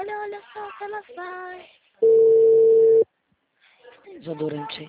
olha só que ela faz. Desodorante.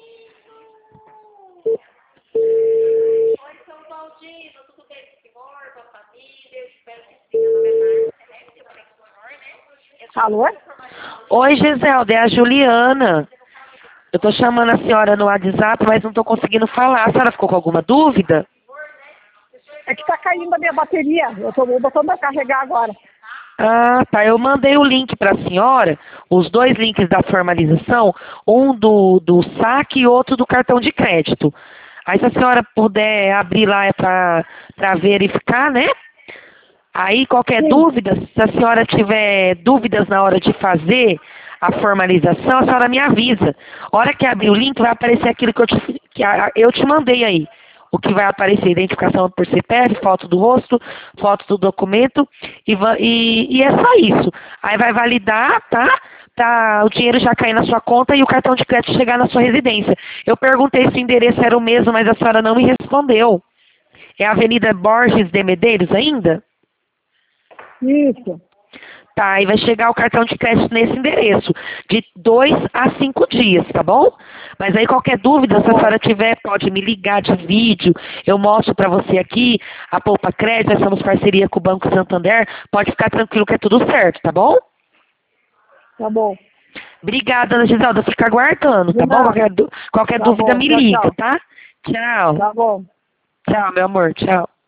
Oi, São Valdino, tudo bem com o senhor, com a família? Eu espero que sim. Meu nome é Márcia, né? Você vai com o senhor, né? Alô? Oi, Giselda, é a Juliana. Eu tô chamando a senhora no WhatsApp, mas não tô conseguindo falar. A senhora ficou com alguma dúvida? É que tá caindo a minha bateria. Eu tô botando pra carregar agora. Ah, tá. Eu mandei o link para a senhora, os dois links da formalização, um do saque e outro do cartão de crédito. Aí se a senhora puder abrir lá é para verificar, né? Aí qualquer Sim. dúvida, se a senhora tiver dúvidas na hora de fazer a formalização, a senhora me avisa. A hora que abrir o link vai aparecer aquilo eu te mandei aí. O que vai aparecer, identificação por CPF, foto do rosto, foto do documento e é só isso. Aí vai validar, tá? Tá, o dinheiro já cair na sua conta e o cartão de crédito chegar na sua residência. Eu perguntei se o endereço era o mesmo, mas a senhora não me respondeu. É a Avenida Borges de Medeiros ainda? Isso. Tá, aí vai chegar o cartão de crédito nesse endereço, de 2 a 5 dias, tá bom? Mas aí qualquer dúvida, se a senhora tiver, pode me ligar de vídeo, eu mostro pra você aqui, a Poupa Crédito, nós temos parceria com o Banco Santander, pode ficar tranquilo que é tudo certo, tá bom? Tá bom. Obrigada, Ana Giselda, fica aguardando, De tá bom? nada. Qualquer Tá dúvida bom. me Tchau, liga, tchau. tá? Tchau. Tá bom. Tchau, meu amor, tchau.